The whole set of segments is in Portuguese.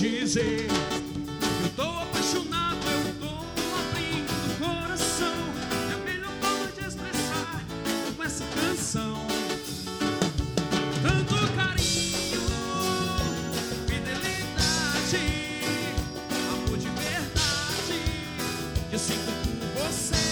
dizer, eu tô apaixonado, eu tô abrindo o coração. É a melhor forma de expressar com essa canção. Tanto carinho, fidelidade, amor de verdade que eu sinto por você.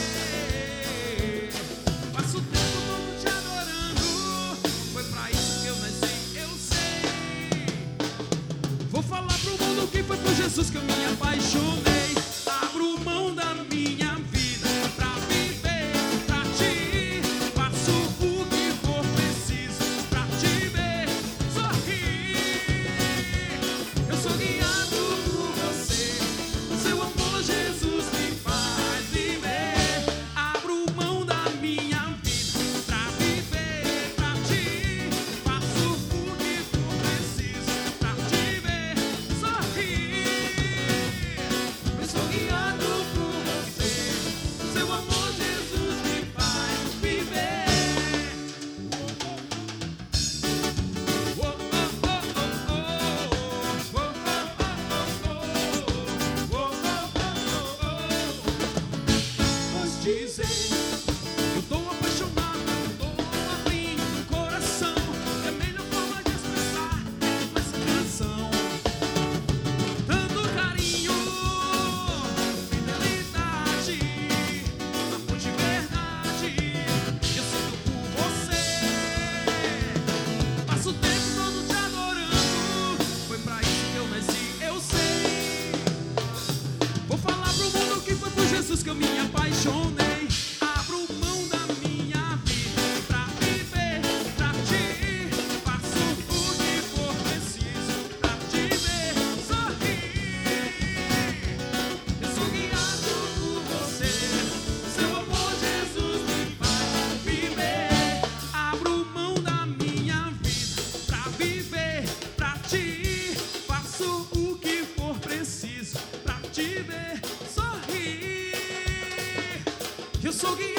Passo o tempo todo te adorando, foi pra isso que eu nasci, eu sei. Vou falar pro mundo que foi por Jesus que eu me apaixonei. Abro mão da minha vida pra viver pra ti. Faço o que for preciso pra te ver sorrir. Eu sou guiado por você, seu amor, Jesus, me faz viver. Abro mão da minha vida pra viver pra ti. Faço o que for preciso pra te ver sorrir. Eu sou guiado por você, seu amor, Jesus, me faz viver. Oh, oh, oh, oh, oh, oh, oh, oh, pois dizer, eu tô apaixonado, eu tô abrindo o coração. É a melhor forma de expressar com essa canção. Tanto carinho, fidelidade, amor de verdade que eu sinto por você. Passo o tempo todo te adorando, foi pra isso que eu nasci, eu sei. Vou falar pro mundo que foi por Jesus que eu me apaixonei. Abro mão da minha vida pra viver pra ti. Faço o que for preciso pra te ver sorrir. Eu sou guiado por você, seu amor, Jesus, me faz viver. Abro mão da minha vida pra viver pra ti. Faço o que for preciso pra te ver sorrir. Eu sou guiado